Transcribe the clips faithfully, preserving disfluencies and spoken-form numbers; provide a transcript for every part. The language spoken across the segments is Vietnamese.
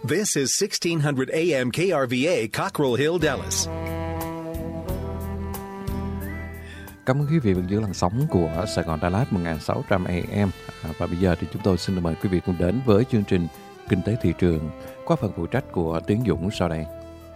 This is sixteen hundred A M K R V A, Cockrell Hill, Dallas. Cảm ơn quý vị vẫn giữ làn sóng của Sài Gòn Đà Lạt một nghìn sáu trăm A M. À, và bây giờ thì chúng tôi xin mời quý vị cùng đến với chương trình Kinh tế thị trường qua phần phụ trách của Tiến Dũng sau đây.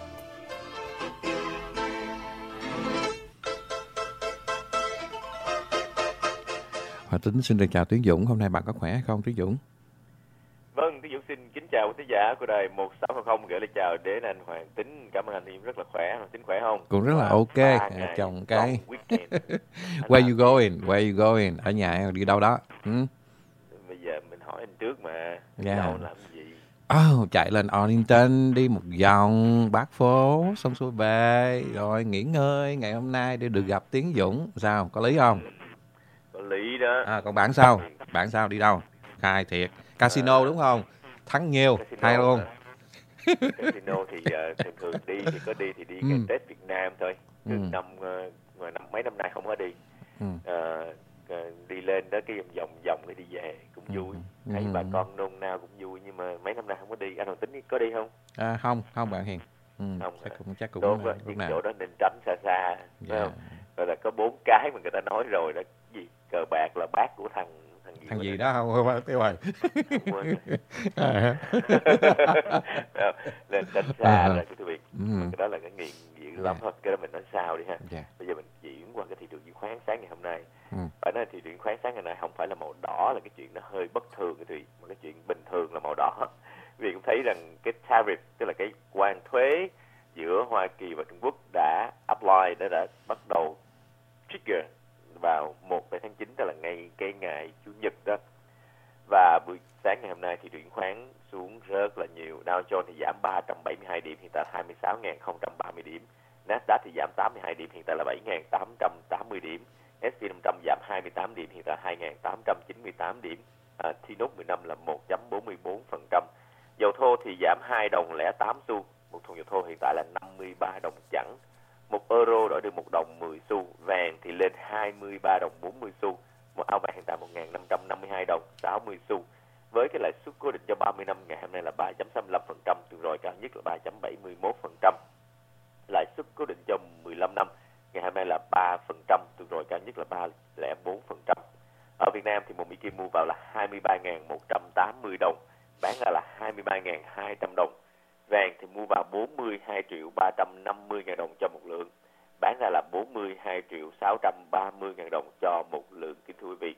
Hòa Tính xin được chào Tiến Dũng. Hôm nay bạn có khỏe hay không Tiến Dũng? Vâng, Tiến Dũng xin kính chào quý khán giả của đài một sáu không không, gửi lời chào đến anh Hoàng Tính. Cảm ơn anh Hiệp rất là khỏe. Hoàng Tính khỏe không? Cũng rất là ok. À, chồng cái. Where you going? Where you going? Ở nhà hay đi đâu đó? Ừ? Bây giờ mình hỏi anh trước mà. Yeah. Đâu làm gì? Oh, chạy lên Arlington đi một vòng bát phố xong xuôi về rồi nghỉ ngơi ngày hôm nay để được gặp Tiến Dũng. Sao? Có lý không? Có lý đó. À, còn bạn sao? Bạn sao đi đâu? Khai thiệt. Casino à, đúng không? Thắng nhiều, hay luôn. Casino thì uh, thường thường đi thì có đi thì đi ngày ừ. Tết Việt Nam thôi. Từ ừ. năm uh, năm mấy năm nay không có đi. Ừ. Uh, uh, đi lên đó cái vòng vòng vòng để đi về cũng vui. Ừ. Thấy ừ. bà con nôn nao cũng vui, nhưng mà mấy năm nay không có đi. Anh Hoàng Tính có đi không? À, không, không bạn Hiền. Ừ. Không. Chắc cũng chắc cũng đúng rồi. Những chỗ đó nên tránh xa xa, phải yeah. không? Rồi là có bốn cái mà người ta nói rồi đó, gì cờ bạc là bác của thằng thằng gì, thằng gì đó không không tiêu rồi. Nên tránh xa rồi quý vị. Cái đó là cái nghiện dữ lắm thôi. Cái đó mình nói sao đi ha. Yeah. Bây giờ mình chuyển qua cái thị trường chứng khoán sáng ngày hôm nay. Ừ. Phải nói thị trường chứng khoán sáng ngày nay không phải là màu đỏ là cái chuyện nó hơi bất thường quý vị, mà cái chuyện bình thường là màu đỏ. Quý vị cũng thấy rằng cái tariff, tức là cái quan thuế giữa Hoa Kỳ và Trung Quốc đã apply, đã, đã bắt đầu trigger vào một tháng chín, tức là ngay cái ngày Chủ nhật đó. Và buổi sáng ngày hôm nay thì chứng khoán xuống rất là nhiều. Dow Jones thì giảm ba trăm bảy mươi hai điểm, hiện tại hai mươi sáu nghìn không trăm ba mươi điểm. Nasdaq thì giảm tám mươi hai điểm, hiện tại là bảy nghìn tám trăm tám mươi điểm. ét and pê năm trăm giảm hai mươi tám điểm, hiện tại hai nghìn tám trăm chín mươi tám điểm. À, T N O T mười lăm là một phẩy bốn mươi bốn phần trăm. Dầu thô thì giảm hai đồng lẻ tám xu. Một thùng dầu thô hiện tại là năm mươi ba đồng chẵn. Một euro đổi được một đồng mười xu. Vàng thì lên hai mươi ba đồng bốn mươi xu. Một ao vàng hiện tại một nghìn năm trăm năm mươi hai đồng sáu mươi xu. Với cái lãi suất cố định cho ba mươi năm ngày hôm nay là ba phẩy sáu mươi lăm phần trăm, tuần rồi cao nhất là ba phẩy bảy mươi mốt phần trăm. Lãi suất cố định cho mười lăm năm ngày hôm nay là ba phần trăm, tuần rồi cao nhất là ba phẩy không bốn phần trăm. Ở Việt Nam thì một Mỹ Kim mua vào là hai mươi ba nghìn một trăm tám mươi đồng, bán ra là hai mươi ba nghìn hai trăm đồng. Vàng thì mua vào bốn mươi hai triệu ba trăm năm mươi ngàn đồng cho một lượng, bán ra là bốn mươi hai triệu sáu trăm ba mươi ngàn đồng cho một lượng, kính thưa quý vị.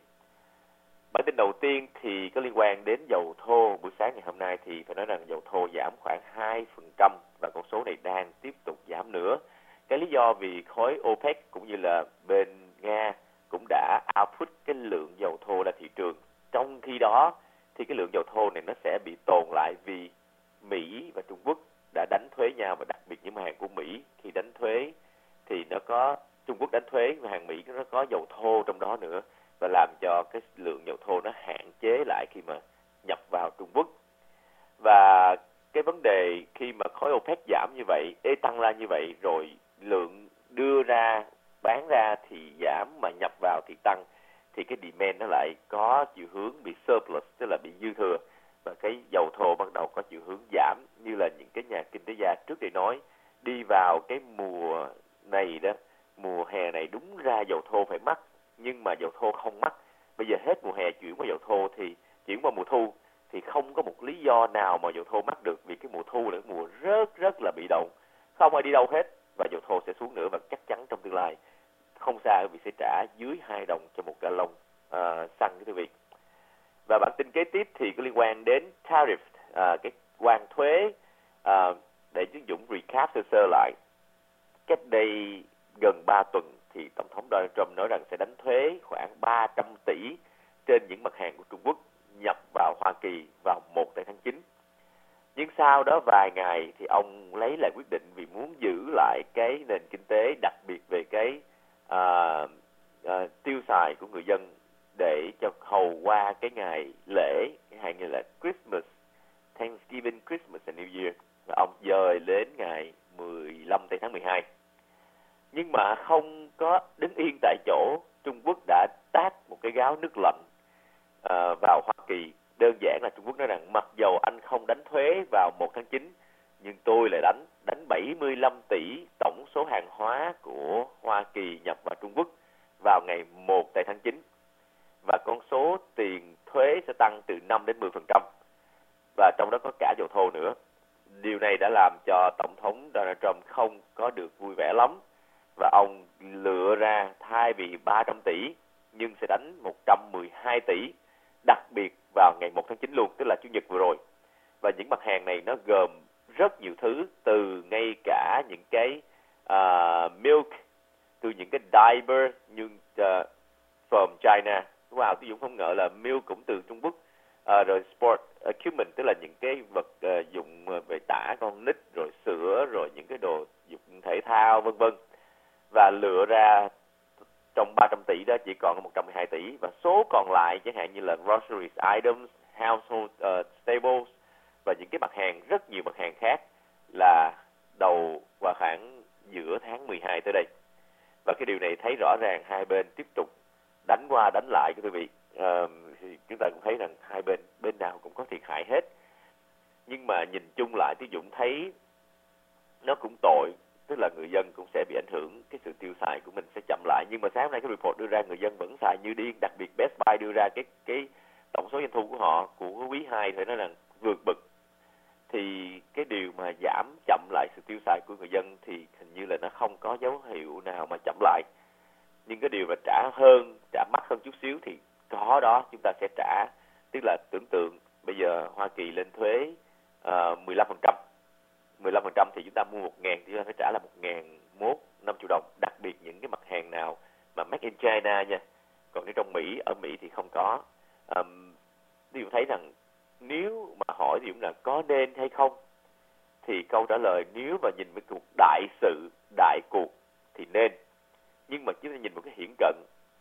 Bản tin đầu tiên thì có liên quan đến dầu thô. Buổi sáng ngày hôm nay thì phải nói rằng dầu thô giảm khoảng hai phần trăm và con số này đang tiếp tục giảm nữa. Cái lý do vì khối OPEC cũng như là bên Nga cũng đã output cái lượng dầu thô ra thị trường. Trong khi đó thì cái lượng dầu thô này nó sẽ bị tồn lại vì Mỹ và Trung Quốc đã đánh thuế nhau, và đặc biệt những mặt hàng của Mỹ khi đánh thuế thì nó có Trung Quốc đánh thuế và hàng Mỹ nó có dầu thô trong đó nữa, và làm cho cái lượng dầu thô nó hạn chế lại khi mà nhập vào Trung Quốc. Và cái vấn đề khi mà khối OPEC giảm như vậy, ê tăng ra như vậy, rồi lượng đưa ra bán ra thì giảm mà nhập vào thì tăng, thì cái demand nó lại có chiều hướng bị surplus, tức là bị dư thừa, và cái dầu thô bắt đầu có chiều hướng giảm. Như là những cái nhà kinh tế gia trước đây nói, đi vào cái mùa này đó, mùa hè này đúng ra dầu thô phải mắc, nhưng mà dầu thô không mắc. Bây giờ hết mùa hè chuyển qua dầu thô thì chuyển qua mùa thu thì không có một lý do nào mà dầu thô mắc được, vì cái mùa thu là cái mùa rất rất là bị động, không ai đi đâu hết, và dầu thô sẽ xuống nữa, và chắc chắn trong tương lai không xa vì sẽ trả dưới hai đồng cho một gallon uh, xăng, quý vị. Và bản tin kế tiếp thì có liên quan đến tariff, uh, cái quan thuế. Uh, để Tiến Dũng recap sơ sơ lại, cách đây gần ba tuần thì Tổng thống Donald Trump nói rằng sẽ đánh thuế khoảng ba trăm tỷ trên những mặt hàng của Trung Quốc nhập vào Hoa Kỳ vào một tháng chín. Nhưng sau đó vài ngày thì ông lấy lại quyết định vì muốn giữ lại cái nền kinh tế, đặc biệt về cái uh, uh, tiêu xài của người dân, để cho hầu qua cái ngày lễ, cái hai ngày là Christmas, Thanksgiving, Christmas and New Year. Và ông dời đến ngày mười lăm tháng mười hai. Nhưng mà không có đứng yên tại chỗ, Trung Quốc đã tát một cái gáo nước lạnh uh, vào Hoa Kỳ. Đơn giản là Trung Quốc nói rằng mặc dầu anh không đánh thuế vào một tháng chín, nhưng tôi lại đánh đánh bảy mươi lăm tỷ tổng số hàng hóa của Hoa Kỳ nhập vào Trung Quốc vào ngày một tại tháng chín. Và con số tiền thuế sẽ tăng từ năm đến mười phần trăm. Và trong đó có cả dầu thô nữa. Điều này đã làm cho Tổng thống Donald Trump không có được vui vẻ lắm. Và ông lựa ra thay vì ba trăm tỷ, nhưng sẽ đánh một trăm mười hai tỷ, đặc biệt vào ngày một tháng chín luôn, tức là Chủ nhật vừa rồi. Và những mặt hàng này nó gồm rất nhiều thứ, từ ngay cả những cái uh, milk, từ những cái diaper như uh, from China. Wow, tôi Dũng không ngờ là milk cũng từ Trung Quốc. Uh, rồi sport equipment, tức là những cái vật uh, dụng về tả con nít, rồi sữa, rồi những cái đồ dụng thể thao, vân vân. Và lựa ra trong ba trăm tỷ đó chỉ còn một trăm mười hai tỷ. Và số còn lại chẳng hạn như là groceries items, household uh, staples và những cái mặt hàng, rất nhiều mặt hàng khác là đầu và khoảng giữa tháng mười hai tới đây. Và cái điều này thấy rõ ràng hai bên tiếp tục đánh qua đánh lại, quý vị. Uh, thì chúng ta cũng thấy rằng hai bên bên nào cũng có thiệt hại hết. Nhưng mà nhìn chung lại, Tiến Dũng thấy nó cũng tội, tức là người dân cũng sẽ bị ảnh hưởng, cái sự tiêu xài của mình sẽ chậm lại. Nhưng mà sáng nay cái report đưa ra người dân vẫn xài như điên, đặc biệt Best Buy đưa ra cái cái tổng số doanh thu của họ của quý hai phải nói là vượt bậc. Thì cái điều mà giảm chậm lại sự tiêu xài của người dân thì hình như là nó không có dấu hiệu nào mà chậm lại. Nhưng cái điều là trả hơn, trả mắc hơn chút xíu thì có đó, chúng ta sẽ trả. Tức là tưởng tượng bây giờ Hoa Kỳ lên thuế uh, mười lăm phần trăm. mười lăm phần trăm thì chúng ta mua một ngàn thì chúng ta phải trả là một ngàn mốt năm triệu đồng. Đặc biệt những cái mặt hàng nào mà made in China nha. Còn nếu trong Mỹ, ở Mỹ thì không có. Um, Điều thấy rằng nếu mà hỏi thì cũng là có nên hay không, thì câu trả lời nếu mà nhìn với cuộc đại sự, đại cuộc thì nên. Nhưng mà chúng ta nhìn một cái hiển cận,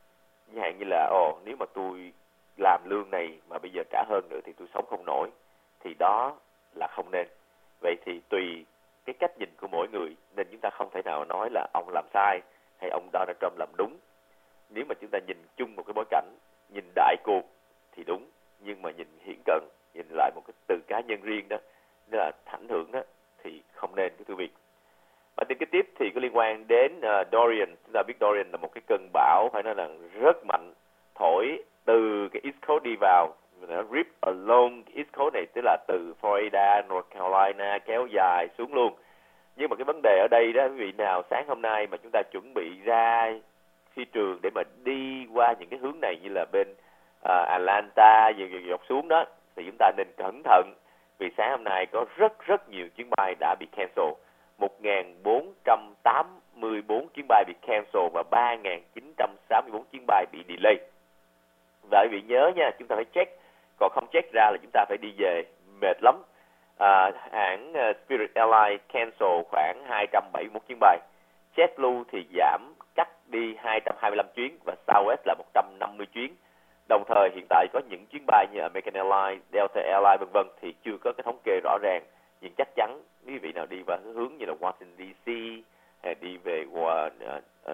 như hạn như là ồ nếu mà tôi làm lương này mà bây giờ trả hơn nữa thì tôi sống không nổi, thì đó là không nên. Vậy thì tùy cái cách nhìn của mỗi người, nên chúng ta không thể nào nói là ông làm sai hay ông Donald Trump làm đúng. Nếu mà chúng ta nhìn chung một cái bối cảnh, nhìn đại cuộc thì đúng, nhưng mà nhìn hiển cận, nhìn lại một cái từ cá nhân riêng đó, đó là ảnh hưởng đó, thì không nên, thưa quý vị. Bản tin kế tiếp thì có liên quan đến uh, Dorian. Chúng ta biết Dorian là một cái cơn bão phải nói là rất mạnh, thổi từ cái East Coast đi vào, nó rip along cái East Coast này, tức là từ Florida, North Carolina kéo dài xuống luôn. Nhưng mà cái vấn đề ở đây đó, quý vị nào sáng hôm nay mà chúng ta chuẩn bị ra phi trường để mà đi qua những cái hướng này như là bên uh, Atlanta, dọc, dọc xuống đó, thì chúng ta nên cẩn thận, vì sáng hôm nay có rất rất nhiều chuyến bay đã bị cancel. một nghìn bốn trăm tám mươi bốn chuyến bay bị cancel và ba nghìn chín trăm sáu mươi bốn chuyến bay bị delay. Và quý vị nhớ nha, chúng ta phải check, còn không check ra là chúng ta phải đi về, mệt lắm. À, hãng uh, Spirit Airlines cancel khoảng hai trăm bảy mươi mốt chuyến bay, JetBlue thì giảm cắt đi hai trăm hai mươi lăm chuyến và Southwest là một trăm năm mươi chuyến. Đồng thời hiện tại có những chuyến bay như American Airlines, Delta Airlines vân vân thì chưa có cái thống kê rõ ràng, nhưng chắc chắn quý vị nào đi vào hướng như là Washington đê xê hay đi về uh, uh, uh,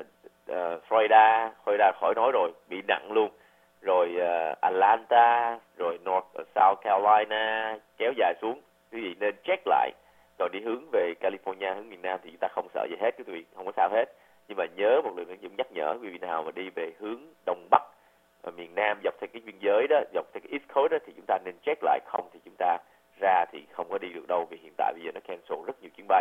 Florida, Florida khỏi nói rồi, bị nặng luôn. Rồi uh, Atlanta, rồi North uh, South Carolina kéo dài xuống. Quý vị nên check lại. Rồi đi hướng về California, hướng miền Nam thì chúng ta không sợ gì hết, quý vị không có sao hết. Nhưng mà nhớ một lần nữa cũng nhắc nhở quý vị nào mà đi về hướng Đông Bắc, ở miền Nam dọc theo cái biên giới đó, dọc theo cái East Coast đó, thì chúng ta nên check lại, không thì chúng ta ra thì không có đi được đâu, vì hiện tại bây giờ nó cancel rất nhiều chuyến bay.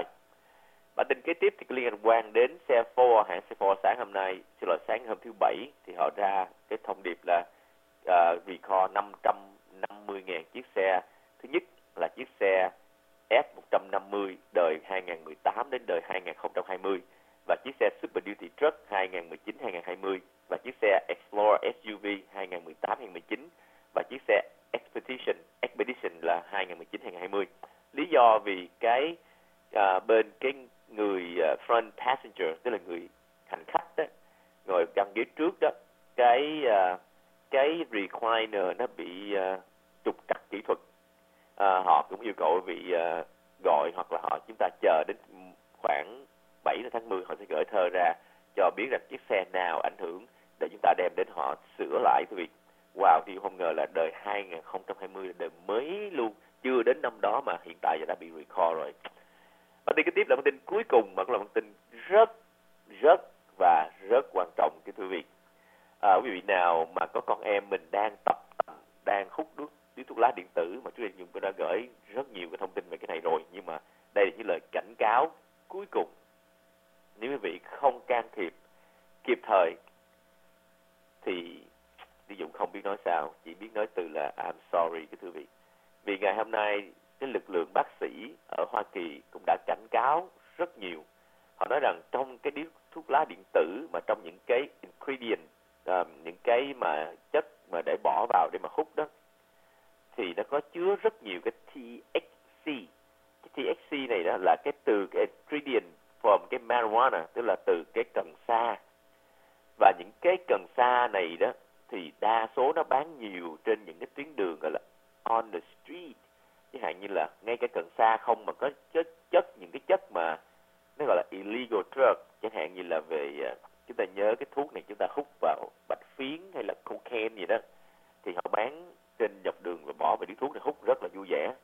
Bản tin kế tiếp thì có liên quan đến xe Ford. Hãng xe Ford sáng hôm nay, xin lỗi sáng hôm thứ Bảy thì họ ra cái thông điệp là uh, recall năm trăm năm mươi nghìn chiếc xe. Thứ nhất là chiếc xe F một trăm năm mươi đời hai nghìn mười tám đến đời hai nghìn không trăm hai mươi, và chiếc xe Super Duty Truck hai nghìn mười chín đến hai nghìn hai mươi, và chiếc xe Explorer ét u vê hai nghìn mười tám đến hai nghìn mười chín, và chiếc xe Expedition Expedition là hai nghìn mười chín đến hai nghìn hai mươi. Lý do vì cái uh, bên cái người uh, front passenger, tức là người hành khách đó, ngồi găng ghế trước đó, cái uh, cái recliner nó bị uh, trục trặc kỹ thuật. Uh, họ cũng yêu cầu vị uh, gọi hoặc là họ chúng ta chờ đến khoảng bảy tháng mười, họ sẽ gửi thơ ra cho biết rằng chiếc xe nào ảnh hưởng để chúng ta đem đến họ sửa lại. Quý vị, wow, thì không ngờ là đời hai nghìn không trăm hai mươi là đời mới luôn, chưa đến năm đó mà hiện tại đã bị recall rồi. Bản tin kế tiếp là bản tin cuối cùng mà cũng là bản tin rất rất và rất quan trọng kính thưa quý vị. À, quý vị nào mà có con em mình đang tập đang hút thuốc điếu thuốc lá điện tử, mà chú Đình Dung cũng đã gửi rất nhiều cái thông tin về cái này rồi, nhưng mà đây là những lời cảnh cáo cuối cùng. Nếu quý vị không can thiệp kịp thời thì Đình Dung không biết nói sao, chỉ biết nói từ là I'm sorry kính thưa quý vị. Vì ngày hôm nay cái lực lượng bác sĩ ở Hoa Kỳ cũng đã cảnh cáo rất nhiều. Họ nói rằng trong cái điếu thuốc lá điện tử mà trong những cái ingredient, uh, những cái mà chất mà để bỏ vào để mà hút đó, thì nó có chứa rất nhiều cái T H C. Cái T H C này đó là cái từ cái ingredient from cái marijuana, tức là từ cái cần sa. Và những cái cần sa này đó thì đa số nó bán nhiều trên những cái tuyến đường gọi là on the street. Chẳng hạn như là ngay cái cần sa không mà có chất, chất những cái chất mà nó gọi là illegal drug, chẳng hạn như là về chúng ta nhớ cái thuốc này chúng ta hút vào bạch phiến hay là cocaine gì đó, thì họ bán trên dọc đường và bỏ vào điếu thuốc này hút rất là vui vẻ,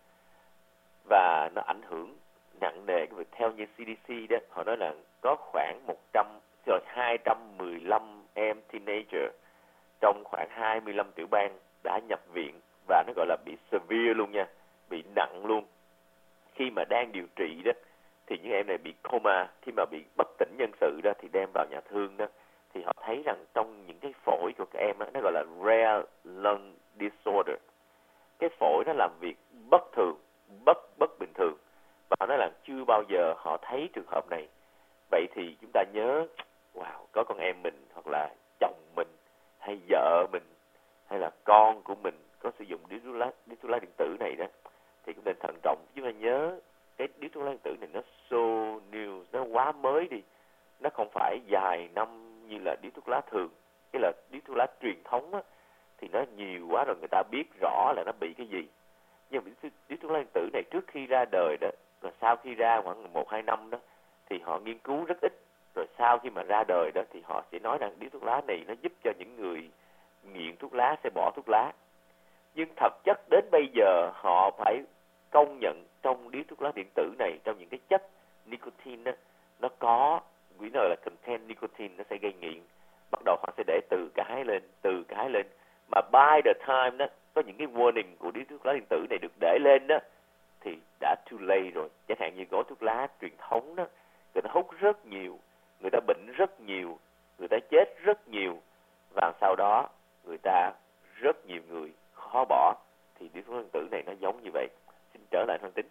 và nó ảnh hưởng nặng nề. Cái việc theo như C D C đó, họ nói là có khoảng một trăm rồi hai trăm mười lăm em teenager trong khoảng hai mươi lăm tiểu bang đã nhập viện, và nó gọi là bị severe luôn nha, bị nặng luôn. Khi mà đang điều trị đó thì những em này bị coma, khi mà bị bất tỉnh nhân sự đó thì đem vào nhà thương đó, thì họ thấy rằng trong những cái phổi của các em đó, nó gọi là rare lung disorder. Cái phổi nó làm việc bất thường, bất bất bình thường, và họ nói là chưa bao giờ họ thấy trường hợp này. Vậy thì chúng ta nhớ, wow, có con em mình hoặc là chồng mình hay vợ mình hay là con của mình có sử dụng điếu thuốc lá, điếu thuốc lá điện tử này đó, thì cũng nên thận trọng. Chúng ta nhớ cái điếu thuốc lá điện tử này nó so new, nó quá mới đi, nó không phải dài năm như là điếu thuốc lá thường. Cái là điếu thuốc lá truyền thống á, thì nó nhiều quá rồi, người ta biết rõ là nó bị cái gì. Nhưng mà điếu thuốc lá điện tử này trước khi ra đời đó, và sau khi ra khoảng một hai năm đó, thì họ nghiên cứu rất ít. Rồi sau khi mà ra đời đó thì họ sẽ nói rằng điếu thuốc lá này nó giúp cho những người nghiện thuốc lá sẽ bỏ thuốc lá. Nhưng thực chất đến bây giờ họ phải công nhận trong điếu thuốc lá điện tử này, trong những cái chất nicotine đó, nó có quý nơi là contain nicotine, nó sẽ gây nghiện. Bắt đầu họ sẽ để từ cái lên, từ cái lên. Mà by the time đó, có những cái warning của điếu thuốc lá điện tử này được để lên đó, thì đã too late rồi. Chẳng hạn như gói thuốc lá truyền thống đó, người ta hút rất nhiều, người ta bệnh rất nhiều, người ta chết rất nhiều, và sau đó người ta rất nhiều người khó bỏ. Thì điếu thuốc lá điện tử này nó giống như vậy. Xin trở lại Hoàng Tính.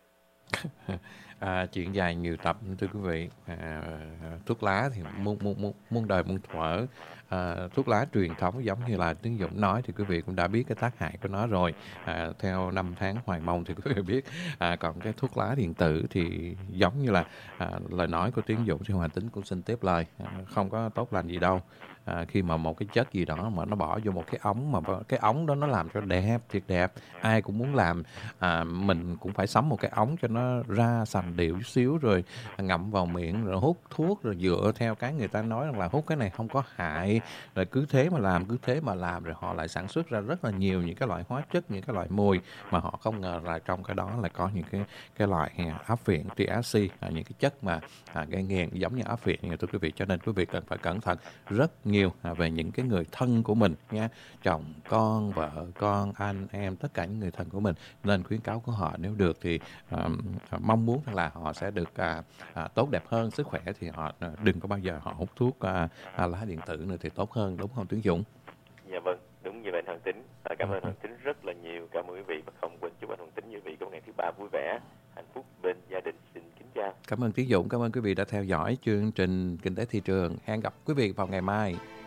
À, chuyện dài nhiều tập thưa quý vị. À, thuốc lá thì muôn muôn muôn đời muôn thuở. À, thuốc lá truyền thống giống như là Tiến Dũng nói thì quý vị cũng đã biết cái tác hại của nó rồi. À, theo năm tháng hoài mong thì quý vị biết. À, còn cái thuốc lá điện tử thì giống như là à, lời nói của Tiến Dũng thì Hoàng Tính cũng xin tiếp lời. À, không có tốt lành gì đâu. À, khi mà một cái chất gì đó mà nó bỏ vô một cái ống, mà cái ống đó nó làm cho đẹp, thiệt đẹp, ai cũng muốn làm. À, mình cũng phải sắm một cái ống cho nó ra sành điệu chút xíu, rồi ngậm vào miệng rồi hút thuốc, rồi dựa theo cái người ta nói rằng là hút cái này không có hại, rồi cứ thế mà làm, cứ thế mà làm, rồi họ lại sản xuất ra rất là nhiều những cái loại hóa chất, những cái loại mùi mà họ không ngờ là trong cái đó là có những cái cái loại áp phiện, T H C, những cái chất mà à, gây nghiện giống như áp phiện như thưa quý vị. Cho nên quý vị cần phải cẩn thận rất nhiều à, về những cái người thân của mình nha, chồng, con, vợ, con, anh, em, tất cả những người thân của mình. Nên khuyến cáo của họ nếu được thì à, mong muốn là họ sẽ được à, à, tốt đẹp hơn sức khỏe, thì họ à, đừng có bao giờ họ hút thuốc à, à, lá điện tử nữa thì tốt hơn, đúng không Tiến Dũng? Dạ vâng, đúng như vậy Hoàng Tính. À, cảm ơn Hoàng Tính rất là nhiều. Cảm ơn quý vị, và không quên chúc anh Hoàng Tính như vị có ngày thứ ba vui vẻ, hạnh phúc bên gia đình. Xin kính chào. Cảm ơn Tiến Dũng, cảm ơn quý vị đã theo dõi chương trình Kinh tế Thị trường. Hẹn gặp quý vị vào ngày mai.